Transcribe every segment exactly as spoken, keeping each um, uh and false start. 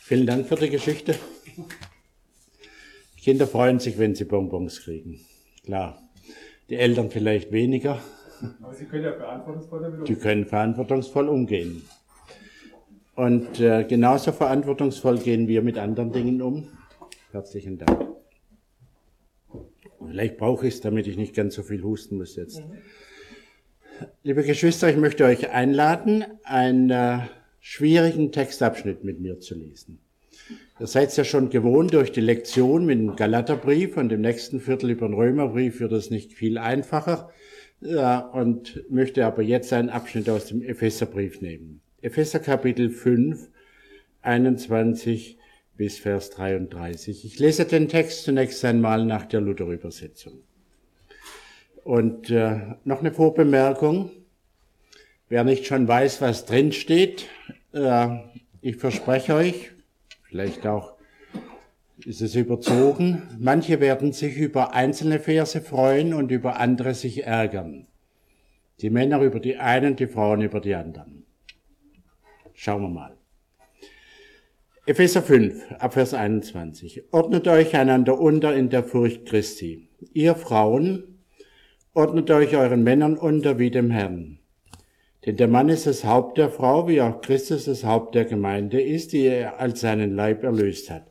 Vielen Dank für die Geschichte. Die Kinder freuen sich, wenn sie Bonbons kriegen. Klar. Die Eltern vielleicht weniger. Aber sie können ja verantwortungsvoll damit umgehen. Die können verantwortungsvoll umgehen. Und äh, genauso verantwortungsvoll gehen wir mit anderen Dingen um. Herzlichen Dank. Vielleicht brauche ich es, damit ich nicht ganz so viel husten muss jetzt. Mhm. Liebe Geschwister, ich möchte euch einladen, einen äh, schwierigen Textabschnitt mit mir zu lesen. Ihr seid ja schon gewohnt durch die Lektion mit dem Galaterbrief und dem nächsten Viertel über den Römerbrief wird es nicht viel einfacher. Ja, und möchte aber jetzt einen Abschnitt aus dem Epheserbrief nehmen. Epheser Kapitel fünf, einundzwanzig bis Vers dreiunddreißig. Ich lese den Text zunächst einmal nach der Luther-Übersetzung. Und äh, noch eine Vorbemerkung. Wer nicht schon weiß, was drin steht, äh, ich verspreche euch, vielleicht auch ist es überzogen, manche werden sich über einzelne Verse freuen und über andere sich ärgern. Die Männer über die einen, die Frauen über die anderen. Schauen wir mal. Epheser fünf, Abvers einundzwanzig. Ordnet euch einander unter in der Furcht Christi. Ihr Frauen, ordnet euch euren Männern unter wie dem Herrn. Denn der Mann ist das Haupt der Frau, wie auch Christus das Haupt der Gemeinde ist, die er als seinen Leib erlöst hat.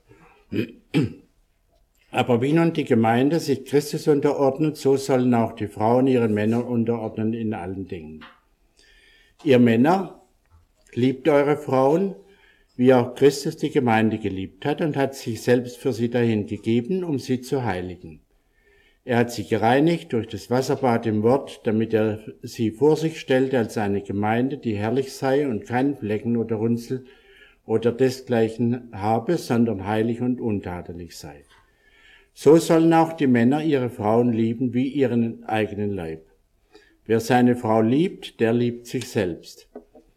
Aber wie nun die Gemeinde sich Christus unterordnet, so sollen auch die Frauen ihren Männern unterordnen in allen Dingen. Ihr Männer, liebt eure Frauen, wie auch Christus die Gemeinde geliebt hat und hat sich selbst für sie dahingegeben, um sie zu heiligen. Er hat sie gereinigt durch das Wasserbad im Wort, damit er sie vor sich stellte als eine Gemeinde, die herrlich sei und keinen Flecken oder Runzel oder desgleichen habe, sondern heilig und untadelig sei. So sollen auch die Männer ihre Frauen lieben wie ihren eigenen Leib. Wer seine Frau liebt, der liebt sich selbst.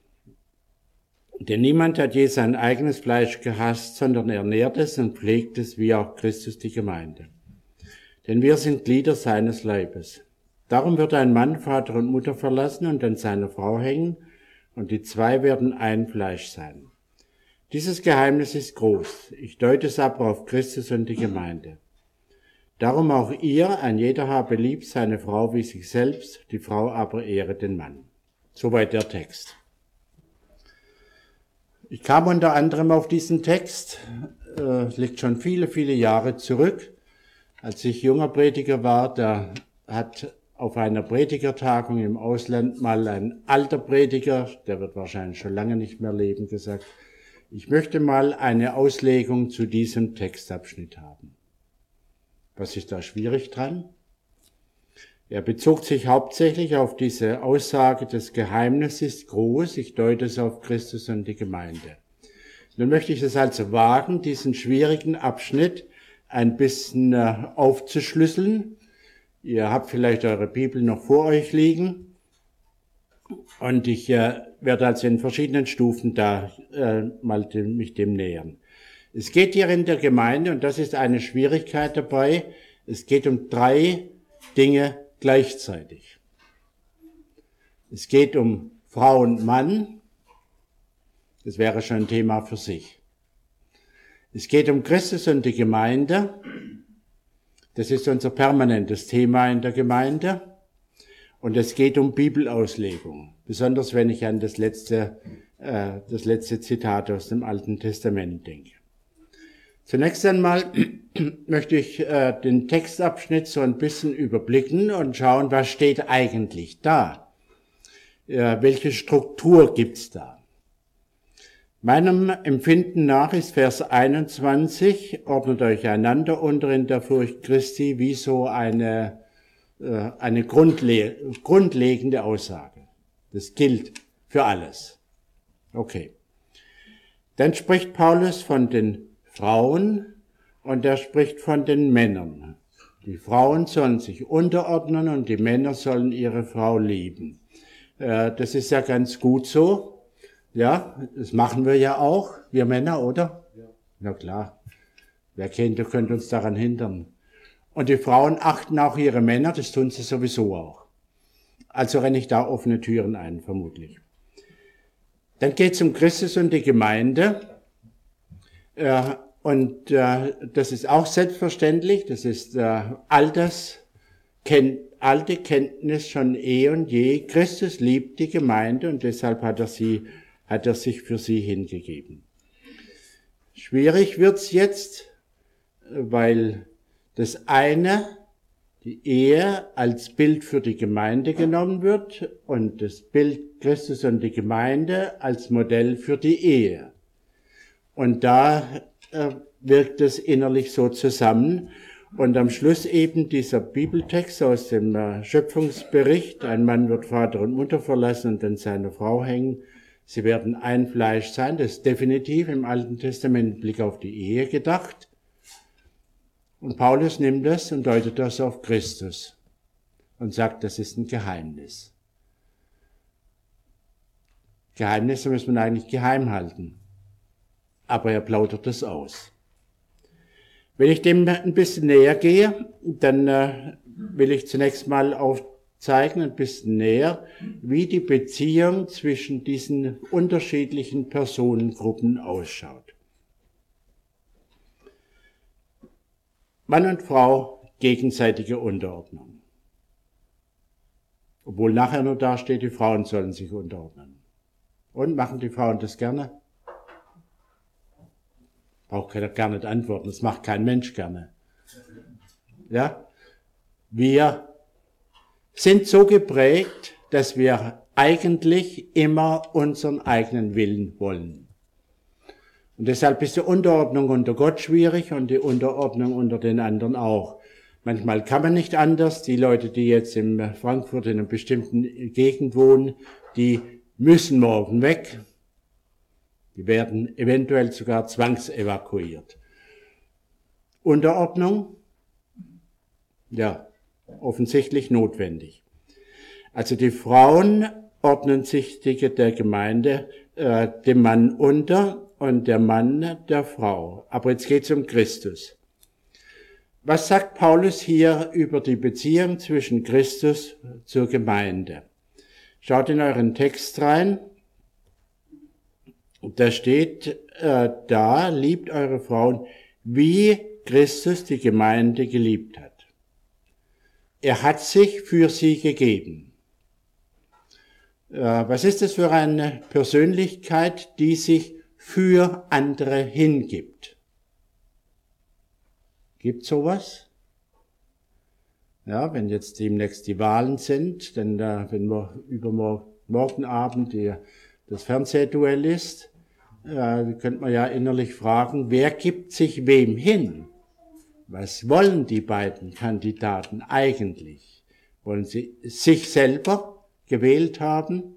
Denn niemand hat je sein eigenes Fleisch gehasst, sondern ernährt es und pflegt es, wie auch Christus die Gemeinde. Denn wir sind Glieder seines Leibes. Darum wird ein Mann Vater und Mutter verlassen und an seiner Frau hängen, und die zwei werden ein Fleisch sein. Dieses Geheimnis ist groß. Ich deute es aber auf Christus und die Gemeinde. Darum auch ihr, ein jeder habe lieb seine Frau wie sich selbst, die Frau aber ehre den Mann. Soweit der Text. Ich kam unter anderem auf diesen Text, äh, liegt schon viele, viele Jahre zurück. Als ich junger Prediger war, da hat auf einer Predigertagung im Ausland mal ein alter Prediger, der wird wahrscheinlich schon lange nicht mehr leben, gesagt, ich möchte mal eine Auslegung zu diesem Textabschnitt haben. Was ist da schwierig dran? Er bezog sich hauptsächlich auf diese Aussage, das Geheimnis ist groß, ich deute es auf Christus und die Gemeinde. Nun möchte ich es also wagen, diesen schwierigen Abschnitt ein bisschen äh, aufzuschlüsseln. Ihr habt vielleicht eure Bibel noch vor euch liegen und ich äh, werde also in verschiedenen Stufen da äh, mal dem, mich dem nähern. Es geht hier in der Gemeinde, und das ist eine Schwierigkeit dabei, es geht um drei Dinge gleichzeitig. Es geht um Frau und Mann, das wäre schon ein Thema für sich. Es geht um Christus und die Gemeinde, das ist unser permanentes Thema in der Gemeinde. Und es geht um Bibelauslegung, besonders wenn ich an das letzte, äh, das letzte Zitat aus dem Alten Testament denke. Zunächst einmal möchte ich äh, den Textabschnitt so ein bisschen überblicken und schauen, was steht eigentlich da? Äh, welche Struktur gibt's da? Meinem Empfinden nach ist Vers einundzwanzig, ordnet euch einander unter in der Furcht Christi, wie so eine, äh, eine grundle- grundlegende Aussage. Das gilt für alles. Okay. Dann spricht Paulus von den Frauen und er spricht von den Männern. Die Frauen sollen sich unterordnen und die Männer sollen ihre Frau lieben. Äh, das ist ja ganz gut so. Ja, das machen wir ja auch, wir Männer, oder? Ja. Na klar. Wer kennt, ihr könnt uns daran hindern. Und die Frauen achten auch ihre Männer, das tun sie sowieso auch. Also renne ich da offene Türen ein, vermutlich. Dann geht es um Christus und die Gemeinde. Äh, und äh, das ist auch selbstverständlich, das ist äh, altes, kennt, alte Kenntnis schon eh und je. Christus liebt die Gemeinde und deshalb hat er sie, hat er sich für sie hingegeben. Schwierig wird's jetzt, weil das eine, die Ehe als Bild für die Gemeinde genommen wird und das Bild Christus und die Gemeinde als Modell für die Ehe. Und da äh, wirkt es innerlich so zusammen. Und am Schluss eben dieser Bibeltext aus dem äh, Schöpfungsbericht, ein Mann wird Vater und Mutter verlassen und dann seine Frau hängen. Sie werden ein Fleisch sein. Das ist definitiv im Alten Testament mit Blick auf die Ehe gedacht. Und Paulus nimmt das und deutet das auf Christus und sagt, das ist ein Geheimnis. Geheimnisse muss man eigentlich geheim halten. Aber er plaudert das aus. Wenn ich dem ein bisschen näher gehe, dann äh, will ich zunächst mal aufzeigen, ein bisschen näher, wie die Beziehung zwischen diesen unterschiedlichen Personengruppen ausschaut. Mann und Frau, gegenseitige Unterordnung. Obwohl nachher nur da steht, die Frauen sollen sich unterordnen. Und machen die Frauen das gerne? Braucht keiner gar nicht antworten, das macht kein Mensch gerne. Ja? Wir sind so geprägt, dass wir eigentlich immer unseren eigenen Willen wollen. Und deshalb ist die Unterordnung unter Gott schwierig und die Unterordnung unter den anderen auch. Manchmal kann man nicht anders. Die Leute, die jetzt in Frankfurt in einer bestimmten Gegend wohnen, die müssen morgen weg. Die werden eventuell sogar zwangsevakuiert. Unterordnung? Ja, offensichtlich notwendig. Also die Frauen ordnen sich der Gemeinde äh, dem Mann unter und der Mann der Frau. Aber jetzt geht es um Christus. Was sagt Paulus hier über die Beziehung zwischen Christus zur Gemeinde? Schaut in euren Text rein. Da steht äh, da, liebt eure Frauen, wie Christus die Gemeinde geliebt hat. Er hat sich für sie gegeben. Äh, was ist das für eine Persönlichkeit, die sich für andere hingibt? Gibt sowas? Ja, wenn jetzt demnächst die Wahlen sind, dann äh, wenn wir übermorgen Abend die, das Fernsehduell ist, äh, könnte man ja innerlich fragen, wer gibt sich wem hin? Was wollen die beiden Kandidaten eigentlich? Wollen sie sich selber gewählt haben?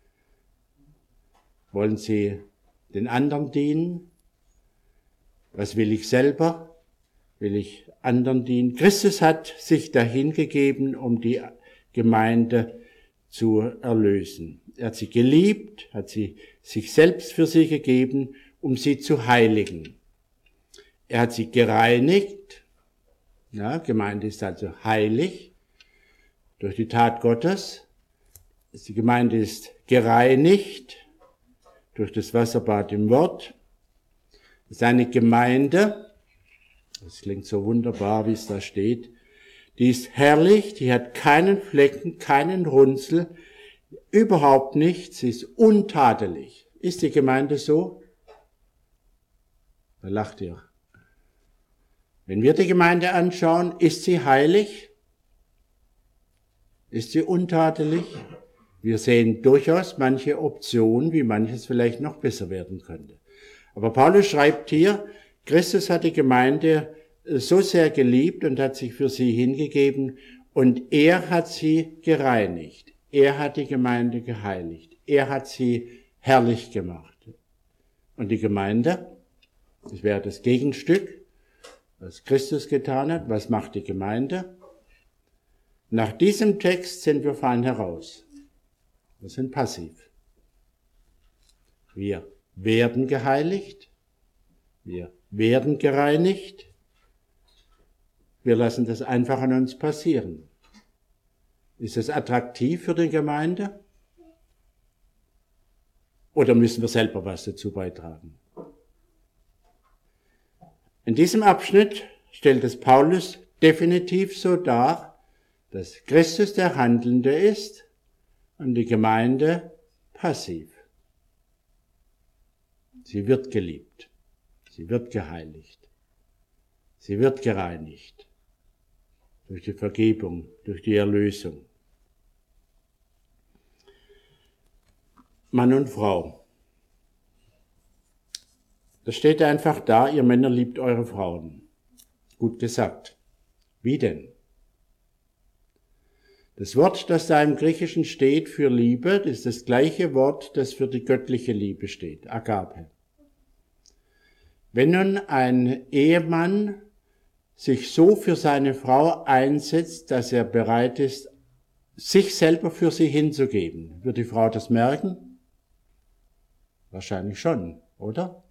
Wollen sie den anderen dienen? Was will ich selber? Will ich anderen dienen? Christus hat sich dahin gegeben, um die Gemeinde zu erlösen. Er hat sie geliebt, hat sie sich selbst für sie gegeben, um sie zu heiligen. Er hat sie gereinigt. Ja, Gemeinde ist also heilig durch die Tat Gottes. Die Gemeinde ist gereinigt durch das Wasserbad im Wort. Es ist eine Gemeinde, das klingt so wunderbar, wie es da steht, die ist herrlich, die hat keinen Flecken, keinen Runzel, überhaupt nichts, sie ist untadelig. Ist die Gemeinde so? Da lacht ihr. Wenn wir die Gemeinde anschauen, ist sie heilig? Ist sie untadelig? Wir sehen durchaus manche Optionen, wie manches vielleicht noch besser werden könnte. Aber Paulus schreibt hier, Christus hat die Gemeinde so sehr geliebt und hat sich für sie hingegeben und er hat sie gereinigt. Er hat die Gemeinde geheiligt. Er hat sie herrlich gemacht. Und die Gemeinde, das wäre das Gegenstück, was Christus getan hat. Was macht die Gemeinde? Nach diesem Text sind wir fallen heraus. Wir sind passiv. Wir werden geheiligt. Wir werden gereinigt. Wir lassen das einfach an uns passieren. Ist es attraktiv für die Gemeinde? Oder müssen wir selber was dazu beitragen? In diesem Abschnitt stellt es Paulus definitiv so dar, dass Christus der Handelnde ist und die Gemeinde passiv. Sie wird geliebt, sie wird geheiligt, sie wird gereinigt durch die Vergebung, durch die Erlösung. Mann und Frau. Das steht einfach da, ihr Männer liebt eure Frauen. Gut gesagt. Wie denn? Das Wort, das da im Griechischen steht für Liebe, das ist das gleiche Wort, das für die göttliche Liebe steht, Agape. Wenn nun ein Ehemann sich so für seine Frau einsetzt, dass er bereit ist, sich selber für sie hinzugeben, wird die Frau das merken? Wahrscheinlich schon, oder?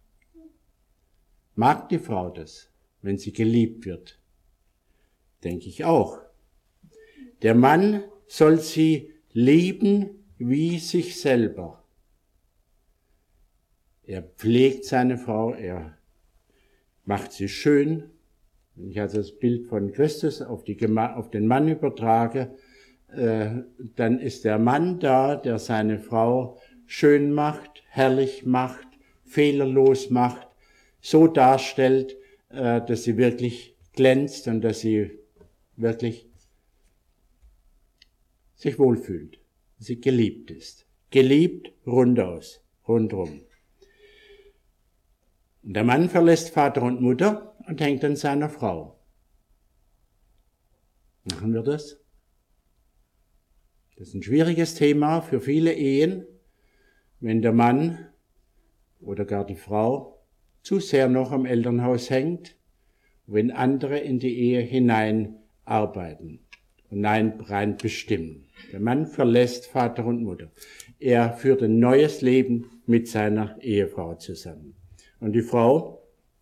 Mag die Frau das, wenn sie geliebt wird? Denke ich auch. Der Mann soll sie lieben wie sich selber. Er pflegt seine Frau, er macht sie schön. Wenn ich also das Bild von Christus auf, die, auf den Mann übertrage, äh, dann ist der Mann da, der seine Frau schön macht, herrlich macht, fehlerlos macht, so darstellt, äh, dass sie wirklich glänzt und dass sie wirklich sich wohlfühlt, dass sie geliebt ist. Geliebt rundaus, rundrum. Und der Mann verlässt Vater und Mutter und hängt an seiner Frau. Machen wir das? Das ist ein schwieriges Thema für viele Ehen, wenn der Mann oder gar die Frau zu sehr noch am Elternhaus hängt, wenn andere in die Ehe hinein arbeiten und rein bestimmen. Der Mann verlässt Vater und Mutter. Er führt ein neues Leben mit seiner Ehefrau zusammen. Und die Frau,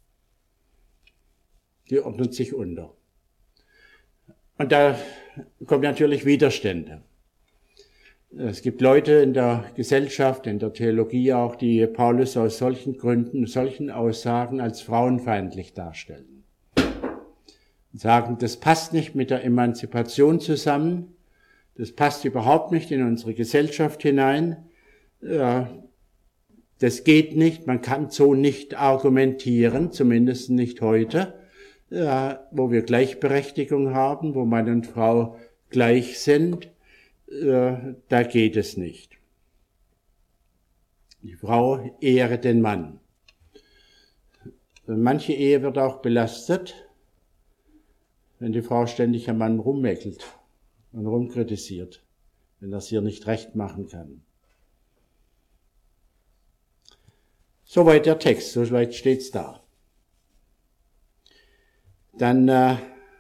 die ordnet sich unter. Und da kommen natürlich Widerstände. Es gibt Leute in der Gesellschaft, in der Theologie auch, die Paulus aus solchen Gründen, solchen Aussagen als frauenfeindlich darstellen. Und sagen, das passt nicht mit der Emanzipation zusammen, das passt überhaupt nicht in unsere Gesellschaft hinein, das geht nicht, man kann so nicht argumentieren, zumindest nicht heute, wo wir Gleichberechtigung haben, wo Mann und Frau gleich sind. Da geht es nicht. Die Frau ehre den Mann. Manche Ehe wird auch belastet, wenn die Frau ständig am Mann rummeckelt und rumkritisiert, wenn er es ihr nicht recht machen kann. Soweit der Text, soweit steht's da. Dann, äh,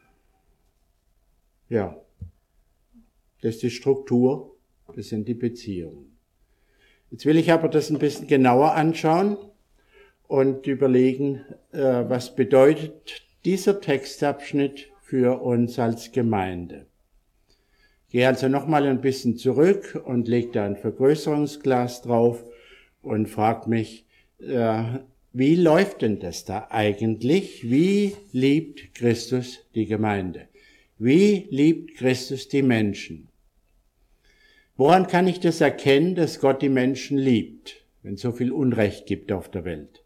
ja, das ist die Struktur, das sind die Beziehungen. Jetzt will ich aber das ein bisschen genauer anschauen und überlegen, äh, was bedeutet dieser Textabschnitt für uns als Gemeinde. Ich gehe also nochmal ein bisschen zurück und lege da ein Vergrößerungsglas drauf und frage mich, äh, wie läuft denn das da eigentlich? Wie liebt Christus die Gemeinde? Wie liebt Christus die Menschen? Woran kann ich das erkennen, dass Gott die Menschen liebt, wenn es so viel Unrecht gibt auf der Welt?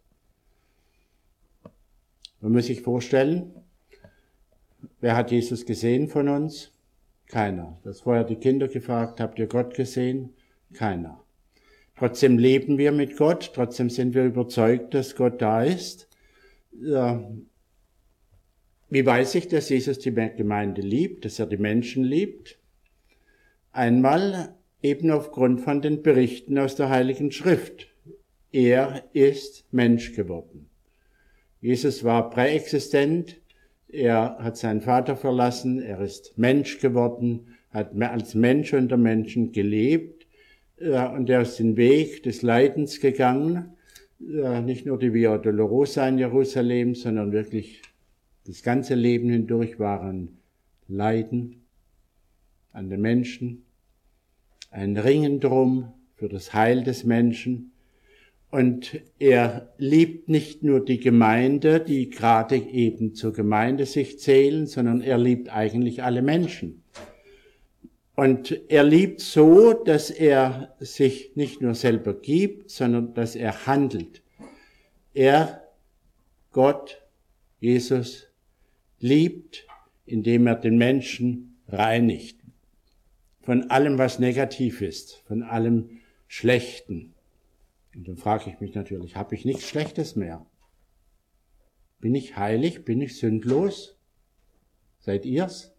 Man muss sich vorstellen, wer hat Jesus gesehen von uns? Keiner. Das vorher die Kinder gefragt, habt ihr Gott gesehen? Keiner. Trotzdem leben wir mit Gott, trotzdem sind wir überzeugt, dass Gott da ist. Ja. Wie weiß ich, dass Jesus die Gemeinde liebt, dass er die Menschen liebt? Einmal eben aufgrund von den Berichten aus der Heiligen Schrift. Er ist Mensch geworden. Jesus war präexistent, er hat seinen Vater verlassen, er ist Mensch geworden, hat als Mensch unter Menschen gelebt, und er ist den Weg des Leidens gegangen, nicht nur die Via Dolorosa in Jerusalem, sondern wirklich das ganze Leben hindurch waren Leiden an den Menschen, ein Ringen drum für das Heil des Menschen. Und er liebt nicht nur die Gemeinde, die gerade eben zur Gemeinde sich zählen, sondern er liebt eigentlich alle Menschen. Und er liebt so, dass er sich nicht nur selber gibt, sondern dass er handelt. Er, Gott, Jesus, liebt, indem er den Menschen reinigt. Von allem, was negativ ist, von allem Schlechten. Und dann frage ich mich natürlich, habe ich nichts Schlechtes mehr? Bin ich heilig? Bin ich sündlos? Seid ihr's?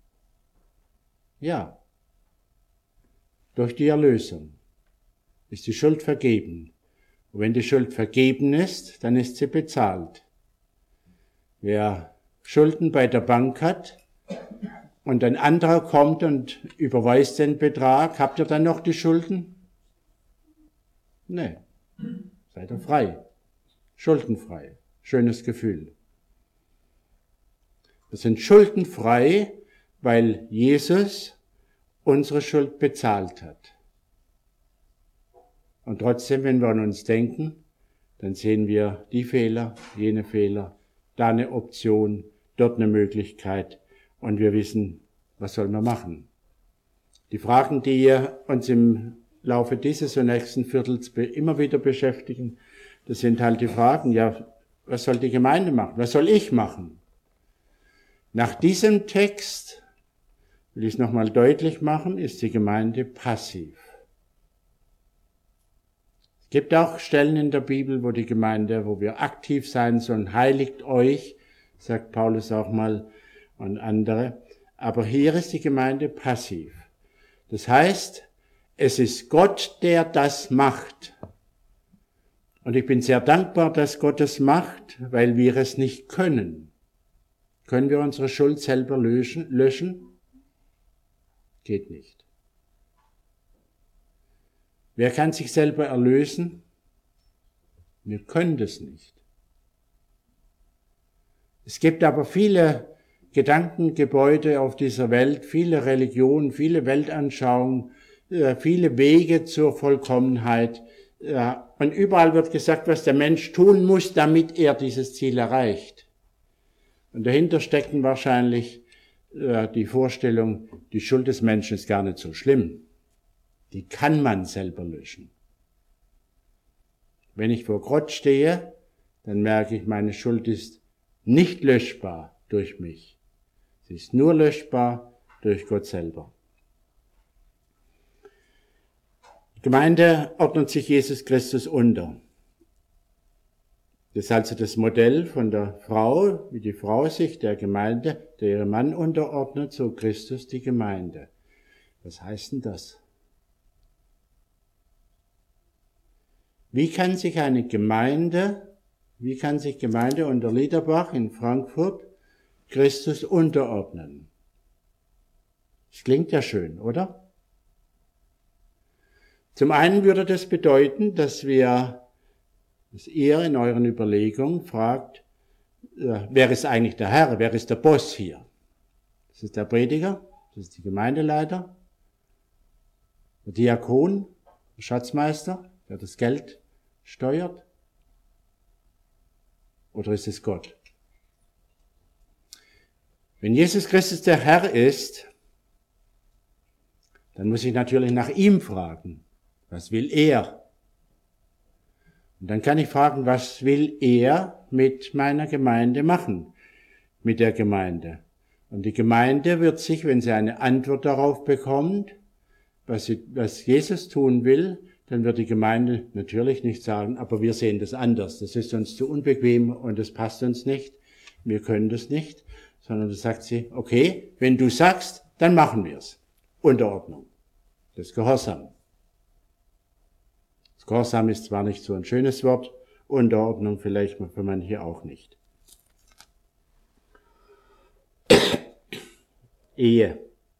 Ja. Durch die Erlösung ist die Schuld vergeben. Und wenn die Schuld vergeben ist, dann ist sie bezahlt. Wer Schulden bei der Bank hat und ein anderer kommt und überweist den Betrag, habt ihr dann noch die Schulden? Nee. Seid ihr frei. Schuldenfrei. Schönes Gefühl. Wir sind schuldenfrei, weil Jesus unsere Schuld bezahlt hat. Und trotzdem, wenn wir an uns denken, dann sehen wir die Fehler, jene Fehler, da eine Option, dort eine Möglichkeit und wir wissen, was sollen wir machen. Die Fragen, die uns im Laufe dieses und nächsten Viertels immer wieder beschäftigen, das sind halt die Fragen, ja, was soll die Gemeinde machen? Was soll ich machen? Nach diesem Text, will ich es nochmal deutlich machen, ist die Gemeinde passiv. Es gibt auch Stellen in der Bibel, wo die Gemeinde, wo wir aktiv sein sollen, heiligt euch, sagt Paulus auch mal und andere. Aber hier ist die Gemeinde passiv. Das heißt, es ist Gott, der das macht. Und ich bin sehr dankbar, dass Gott es macht, weil wir es nicht können. Können wir unsere Schuld selber löschen? löschen? Geht nicht. Wer kann sich selber erlösen? Wir können das nicht. Es gibt aber viele Gedankengebäude auf dieser Welt, viele Religionen, viele Weltanschauungen, viele Wege zur Vollkommenheit. Und überall wird gesagt, was der Mensch tun muss, damit er dieses Ziel erreicht. Und dahinter stecken wahrscheinlich die Vorstellung, die Schuld des Menschen ist gar nicht so schlimm. Die kann man selber löschen. Wenn ich vor Gott stehe, dann merke ich, meine Schuld ist nicht löschbar durch mich. Sie ist nur löschbar durch Gott selber. Die Gemeinde ordnet sich Jesus Christus unter. Das ist also das Modell von der Frau, wie die Frau sich der Gemeinde, der ihrem Mann unterordnet, so Christus die Gemeinde. Was heißt denn das? Wie kann sich eine Gemeinde, wie kann sich Gemeinde unter Liederbach in Frankfurt Christus unterordnen? Das klingt ja schön, oder? Zum einen würde das bedeuten, dass wir, dass ihr in euren Überlegungen fragt, äh, wer ist eigentlich der Herr, wer ist der Boss hier? Das ist der Prediger, das ist die Gemeindeleiter, der Diakon, der Schatzmeister, der das Geld steuert? Oder ist es Gott? Wenn Jesus Christus der Herr ist, dann muss ich natürlich nach ihm fragen. Was will er? Und dann kann ich fragen, was will er mit meiner Gemeinde machen? Mit der Gemeinde. Und die Gemeinde wird sich, wenn sie eine Antwort darauf bekommt, was, sie, was Jesus tun will, dann wird die Gemeinde natürlich nicht sagen, aber wir sehen das anders. Das ist uns zu unbequem und das passt uns nicht. Wir können das nicht. Sondern da sagt sie, okay, wenn du sagst, dann machen wir es. Unterordnung. Das ist Gehorsam. Das Gehorsam ist zwar nicht so ein schönes Wort, Unterordnung vielleicht für manche auch nicht. Ehe.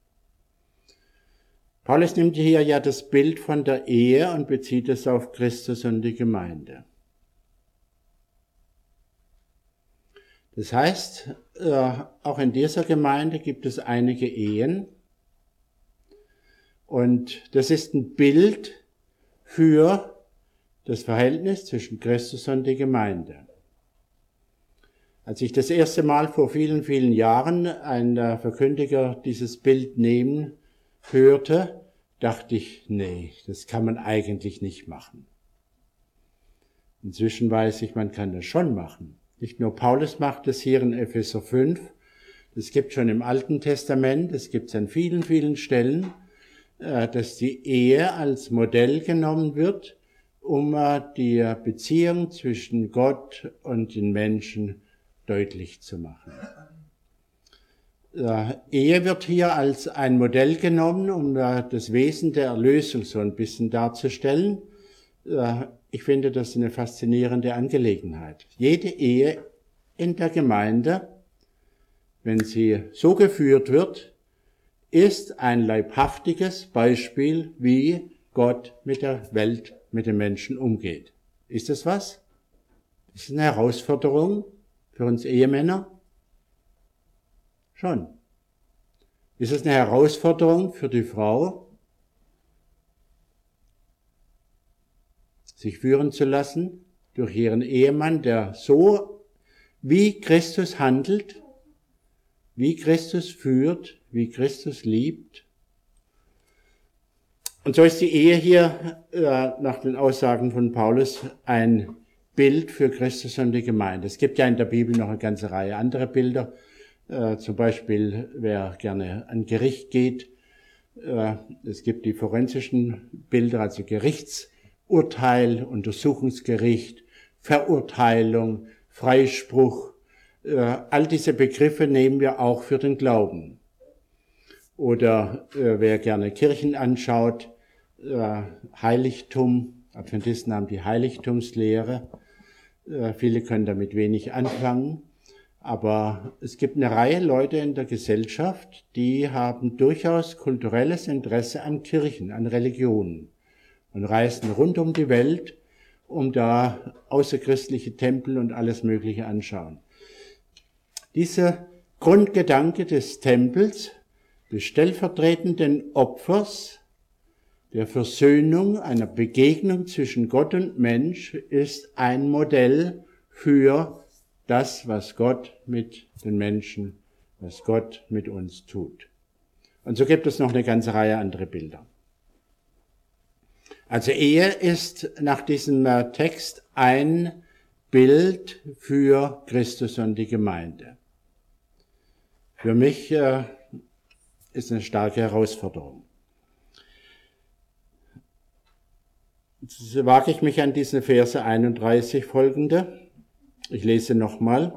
Paulus nimmt hier ja das Bild von der Ehe und bezieht es auf Christus und die Gemeinde. Das heißt, auch in dieser Gemeinde gibt es einige Ehen und das ist ein Bild für das Verhältnis zwischen Christus und der Gemeinde. Als ich das erste Mal vor vielen, vielen Jahren ein Verkündiger dieses Bild nehmen hörte, dachte ich, nee, das kann man eigentlich nicht machen. Inzwischen weiß ich, man kann das schon machen. Nicht nur Paulus macht es hier in Epheser fünf, das gibt schon im Alten Testament, es gibt es an vielen, vielen Stellen, dass die Ehe als Modell genommen wird, um die Beziehung zwischen Gott und den Menschen deutlich zu machen. Ehe wird hier als ein Modell genommen, um das Wesen der Erlösung so ein bisschen darzustellen. Ich finde das eine faszinierende Angelegenheit. Jede Ehe in der Gemeinde, wenn sie so geführt wird, ist ein leibhaftiges Beispiel, wie Gott mit der Welt, mit den Menschen umgeht. Ist das was? Ist das eine Herausforderung für uns Ehemänner? Schon. Ist es eine Herausforderung für die Frau, sich führen zu lassen durch ihren Ehemann, der so wie Christus handelt, wie Christus führt, wie Christus liebt? Und so ist die Ehe hier äh, nach den Aussagen von Paulus ein Bild für Christus und die Gemeinde. Es gibt ja in der Bibel noch eine ganze Reihe anderer Bilder. Äh, zum Beispiel, wer gerne an Gericht geht. Äh, es gibt die forensischen Bilder, also Gerichtsurteil, Untersuchungsgericht, Verurteilung, Freispruch. Äh, all diese Begriffe nehmen wir auch für den Glauben. Oder äh, wer gerne Kirchen anschaut, äh, Heiligtum, Adventisten haben die Heiligtumslehre. Äh, viele können damit wenig anfangen. Aber es gibt eine Reihe Leute in der Gesellschaft, die haben durchaus kulturelles Interesse an Kirchen, an Religionen und reisen rund um die Welt, um da außerchristliche Tempel und alles Mögliche anschauen. Dieser Grundgedanke des Tempels, des stellvertretenden Opfers, der Versöhnung, einer Begegnung zwischen Gott und Mensch, ist ein Modell für das, was Gott mit den Menschen, was Gott mit uns tut. Und so gibt es noch eine ganze Reihe andere Bilder. Also Ehe ist nach diesem Text ein Bild für Christus und die Gemeinde. Für mich äh, ist eine starke Herausforderung. Jetzt wage ich mich an diese Verse einunddreißig folgende. Ich lese nochmal.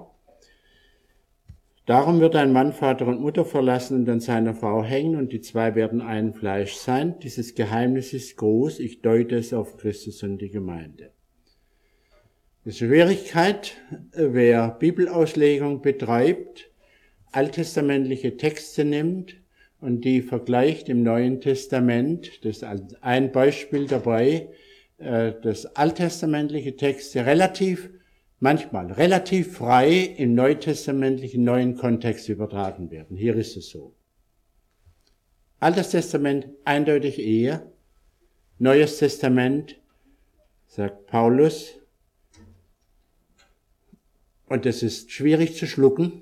Darum wird ein Mann Vater und Mutter verlassen und an seiner Frau hängen, und die zwei werden ein Fleisch sein. Dieses Geheimnis ist groß. Ich deute es auf Christus und die Gemeinde. Die Schwierigkeit, wer Bibelauslegung betreibt, alttestamentliche Texte nimmt und die vergleicht im Neuen Testament. Das ist ein Beispiel dabei, dass alttestamentliche Texte relativ manchmal relativ frei im neutestamentlichen neuen Kontext übertragen werden. Hier ist es so. Altes Testament eindeutig Ehe. Neues Testament, sagt Paulus, und das ist schwierig zu schlucken.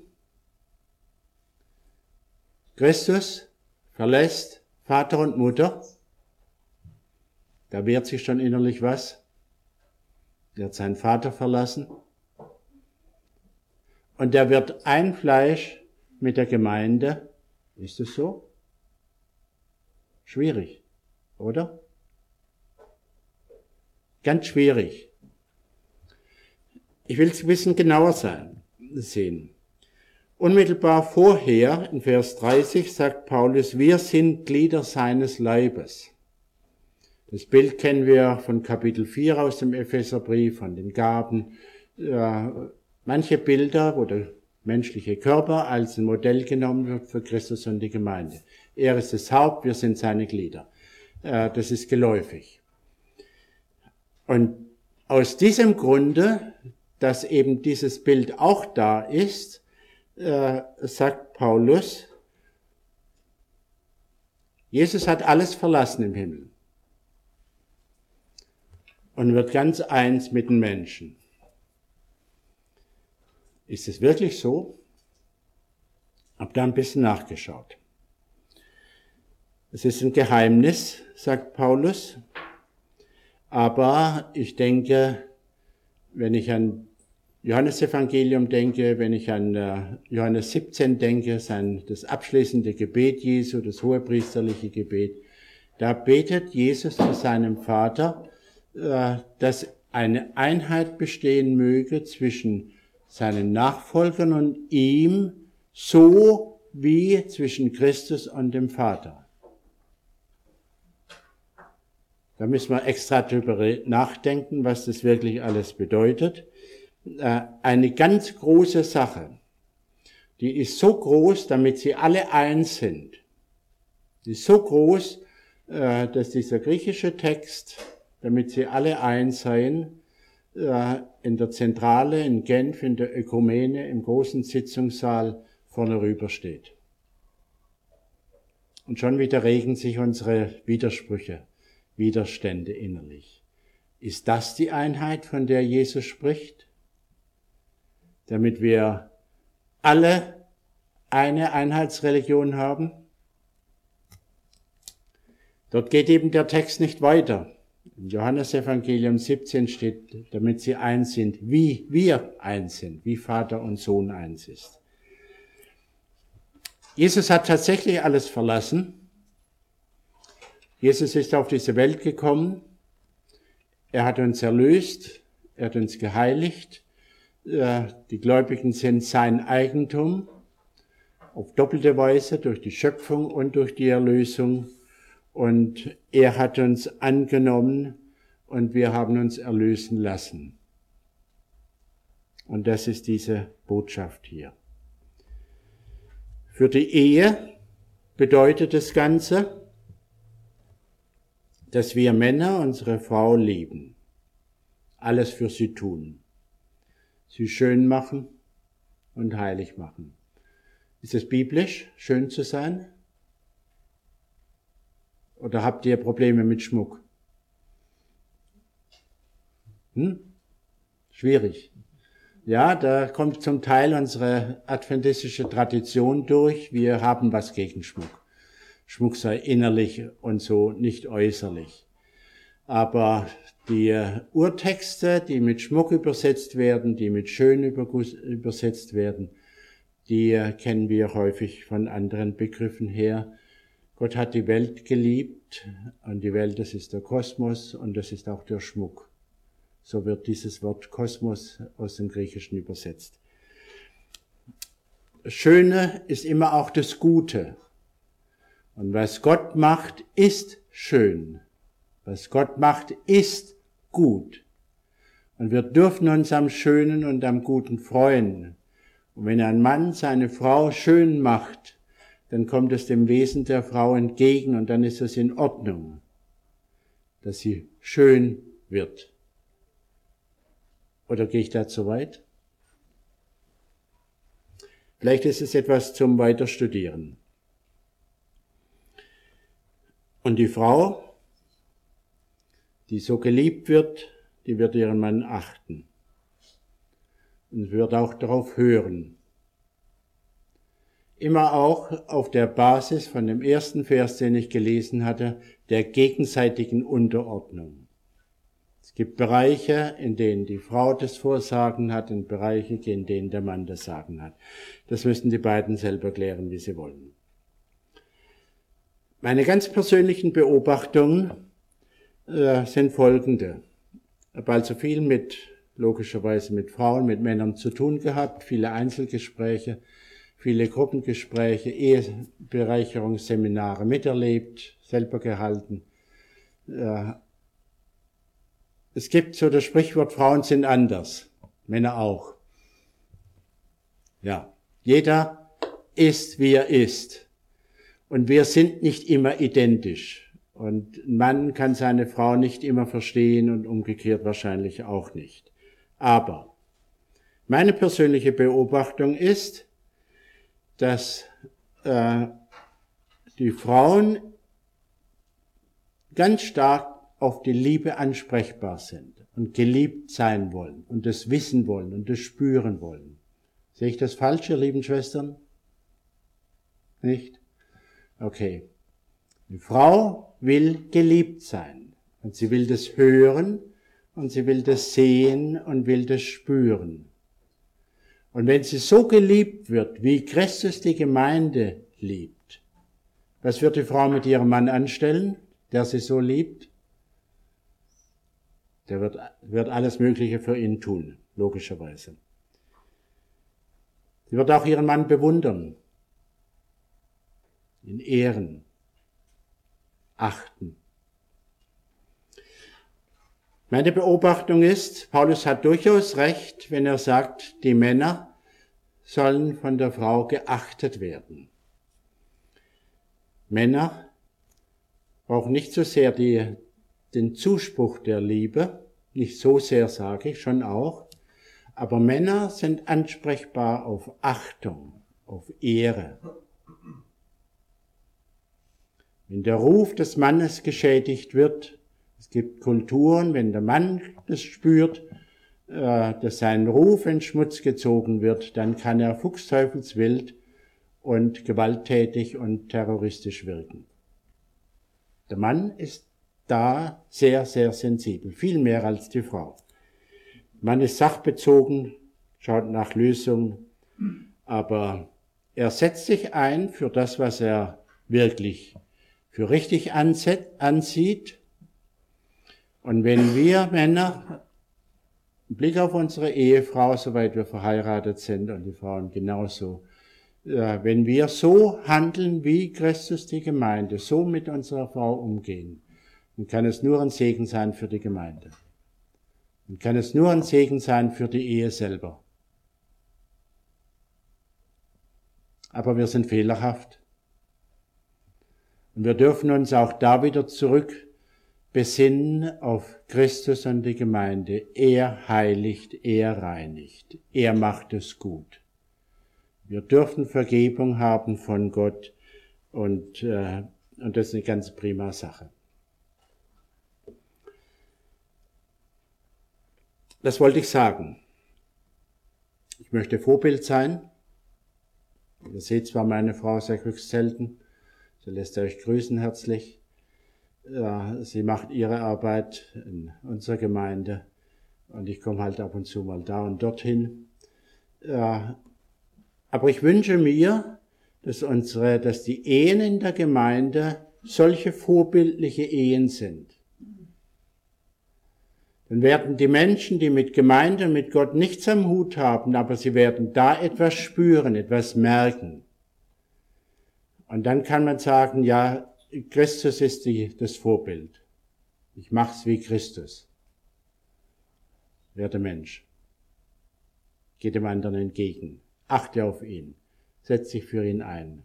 Christus verlässt Vater und Mutter. Da wehrt sich schon innerlich was. Er hat seinen Vater verlassen. Und er wird ein Fleisch mit der Gemeinde. Ist es so? Schwierig, oder? Ganz schwierig. Ich will es ein bisschen genauer sein, sehen. Unmittelbar vorher, in Vers dreißig, sagt Paulus, wir sind Glieder seines Leibes. Das Bild kennen wir von Kapitel vier aus dem Epheserbrief, von den Gaben. Äh, manche Bilder, wo der menschliche Körper als ein Modell genommen wird für Christus und die Gemeinde. Er ist das Haupt, wir sind seine Glieder. Äh, das ist geläufig. Und aus diesem Grunde, dass eben dieses Bild auch da ist, äh, sagt Paulus, Jesus hat alles verlassen im Himmel. und wird ganz eins mit den Menschen. Ist es wirklich so? Hab da ein bisschen nachgeschaut. Es ist ein Geheimnis, sagt Paulus, aber ich denke, wenn ich an Johannesevangelium denke, wenn ich an äh, Johannes siebzehn denke, sein, das abschließende Gebet Jesu, das hohepriesterliche Gebet, da betet Jesus zu seinem Vater, äh, dass eine Einheit bestehen möge zwischen seinen Nachfolgern und ihm, so wie zwischen Christus und dem Vater. Da müssen wir extra drüber nachdenken, was das wirklich alles bedeutet. Eine ganz große Sache, die ist so groß, damit sie alle eins sind. Die ist so groß, dass dieser griechische Text, damit sie alle eins seien, in der Zentrale in Genf, in der Ökumene, im großen Sitzungssaal vorne rüber steht. Und schon wieder regen sich unsere Widersprüche, Widerstände innerlich. Ist das die Einheit, von der Jesus spricht? Damit wir alle eine Einheitsreligion haben? Dort geht eben der Text nicht weiter. Im Johannesevangelium siebzehn steht, damit sie eins sind, wie wir eins sind, wie Vater und Sohn eins ist. Jesus hat tatsächlich alles verlassen. Jesus ist auf diese Welt gekommen. Er hat uns erlöst, er hat uns geheiligt. Die Gläubigen sind sein Eigentum, auf doppelte Weise durch die Schöpfung und durch die Erlösung. Und er hat uns angenommen und wir haben uns erlösen lassen. Und das ist diese Botschaft hier. Für die Ehe bedeutet das Ganze, dass wir Männer unsere Frau lieben, alles für sie tun, sie schön machen und heilig machen. Ist es biblisch, schön zu sein? Oder habt ihr Probleme mit Schmuck? Hm? Schwierig. Ja, da kommt zum Teil unsere adventistische Tradition durch. Wir haben was gegen Schmuck. Schmuck sei innerlich und so, nicht äußerlich. Aber die Urtexte, die mit Schmuck übersetzt werden, die mit schön übersetzt werden, die kennen wir häufig von anderen Begriffen her. Gott hat die Welt geliebt und die Welt, das ist der Kosmos und das ist auch der Schmuck. So wird dieses Wort Kosmos aus dem Griechischen übersetzt. Das Schöne ist immer auch das Gute. Und was Gott macht, ist schön. Was Gott macht, ist gut. Und wir dürfen uns am Schönen und am Guten freuen. Und wenn ein Mann seine Frau schön macht, dann kommt es dem Wesen der Frau entgegen und dann ist es in Ordnung, dass sie schön wird. Oder gehe ich da zu weit? Vielleicht ist es etwas zum Weiterstudieren. Und die Frau, die so geliebt wird, die wird ihren Mann achten und wird auch darauf hören. Immer auch auf der Basis von dem ersten Vers, den ich gelesen hatte, der gegenseitigen Unterordnung. Es gibt Bereiche, in denen die Frau das Vorsagen hat und Bereiche, in denen der Mann das Sagen hat. Das müssen die beiden selber klären, wie sie wollen. Meine ganz persönlichen Beobachtungen äh, sind folgende. Ich habe also viel mit, logischerweise mit Frauen, mit Männern zu tun gehabt, viele Einzelgespräche, viele Gruppengespräche, Ehebereicherungsseminare miterlebt, selber gehalten. Es gibt so das Sprichwort, Frauen sind anders, Männer auch. Ja, jeder ist, wie er ist. Und wir sind nicht immer identisch. Und ein Mann kann seine Frau nicht immer verstehen und umgekehrt wahrscheinlich auch nicht. Aber meine persönliche Beobachtung ist, dass äh, die Frauen ganz stark auf die Liebe ansprechbar sind und geliebt sein wollen und das wissen wollen und das spüren wollen. Sehe ich das falsch, ihr lieben Schwestern? Nicht? Okay. Die Frau will geliebt sein und sie will das hören und sie will das sehen und will das spüren. Und wenn sie so geliebt wird, wie Christus die Gemeinde liebt, was wird die Frau mit ihrem Mann anstellen, der sie so liebt? Der wird, wird alles Mögliche für ihn tun, logischerweise. Sie wird auch ihren Mann bewundern, ihn ehren, achten. Meine Beobachtung ist, Paulus hat durchaus recht, wenn er sagt, die Männer sollen von der Frau geachtet werden. Männer brauchen nicht so sehr die, den Zuspruch der Liebe, nicht so sehr sage ich, schon auch, aber Männer sind ansprechbar auf Achtung, auf Ehre. Wenn der Ruf des Mannes geschädigt wird, es gibt Kulturen, wenn der Mann das spürt, äh, dass sein Ruf in Schmutz gezogen wird, dann kann er fuchsteufelswild und gewalttätig und terroristisch wirken. Der Mann ist da sehr, sehr sensibel, viel mehr als die Frau. Man ist sachbezogen, schaut nach Lösungen, aber er setzt sich ein für das, was er wirklich für richtig ansieht. Und wenn wir Männer, im Blick auf unsere Ehefrau, soweit wir verheiratet sind, und die Frauen genauso, äh, wenn wir so handeln, wie Christus die Gemeinde, so mit unserer Frau umgehen, dann kann es nur ein Segen sein für die Gemeinde. Dann kann es nur ein Segen sein für die Ehe selber. Aber wir sind fehlerhaft. Und wir dürfen uns auch da wieder zurück besinnen auf Christus und die Gemeinde. Er heiligt, er reinigt, er macht es gut. Wir dürfen Vergebung haben von Gott und, äh, und das ist eine ganz prima Sache. Das wollte ich sagen. Ich möchte Vorbild sein. Ihr seht zwar meine Frau sehr höchst selten, sie lässt euch grüßen herzlich. Ja, sie macht ihre Arbeit in unserer Gemeinde und ich komme halt ab und zu mal da und dorthin. Ja, aber ich wünsche mir, dass unsere, dass die Ehen in der Gemeinde solche vorbildliche Ehen sind. Dann werden die Menschen, die mit Gemeinde und mit Gott nichts am Hut haben, aber sie werden da etwas spüren, etwas merken. Und dann kann man sagen, ja, Christus ist die, das Vorbild. Ich mach's wie Christus. Werde Mensch. Geh dem anderen entgegen. Achte auf ihn. Setz dich für ihn ein.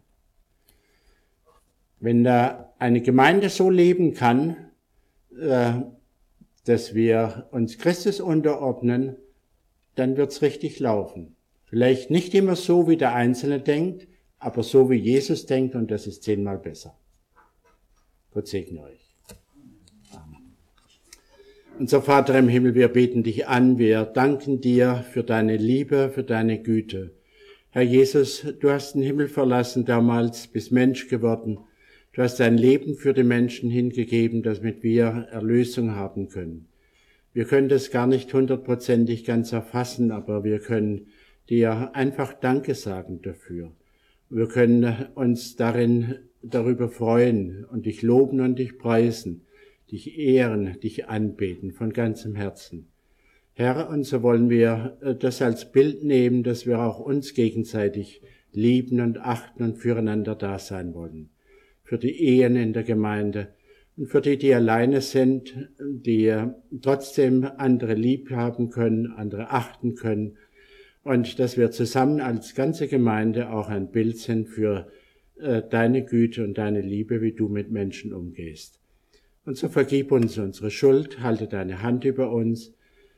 Wenn da eine Gemeinde so leben kann, äh, dass wir uns Christus unterordnen, dann wird's richtig laufen. Vielleicht nicht immer so, wie der Einzelne denkt, aber so, wie Jesus denkt, und das ist zehnmal besser. Gott segne euch. Amen. Unser Vater im Himmel, wir beten dich an, wir danken dir für deine Liebe, für deine Güte. Herr Jesus, du hast den Himmel verlassen damals, bist Mensch geworden. Du hast dein Leben für die Menschen hingegeben, damit wir Erlösung haben können. Wir können das gar nicht hundertprozentig ganz erfassen, aber wir können dir einfach Danke sagen dafür. Wir können uns darin darüber freuen und dich loben und dich preisen, dich ehren, dich anbeten von ganzem Herzen. Herr, und so wollen wir das als Bild nehmen, dass wir auch uns gegenseitig lieben und achten und füreinander da sein wollen. Für die Ehen in der Gemeinde und für die, die alleine sind, die trotzdem andere lieb haben können, andere achten können und dass wir zusammen als ganze Gemeinde auch ein Bild sind für äh, deine Güte und deine Liebe, wie du mit Menschen umgehst. Und so vergib uns unsere Schuld, halte deine Hand über uns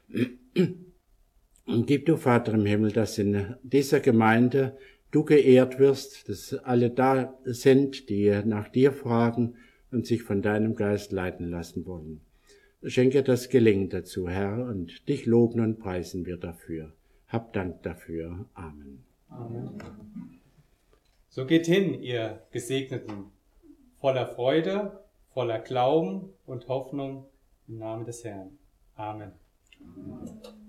und gib du, Vater im Himmel, dass in dieser Gemeinde du geehrt wirst, dass alle da sind, die nach dir fragen und sich von deinem Geist leiten lassen wollen. Schenke das Gelingen dazu, Herr, und dich loben und preisen wir dafür. Hab Dank dafür. Amen. Amen. So geht hin, ihr Gesegneten, voller Freude, voller Glauben und Hoffnung im Namen des Herrn. Amen.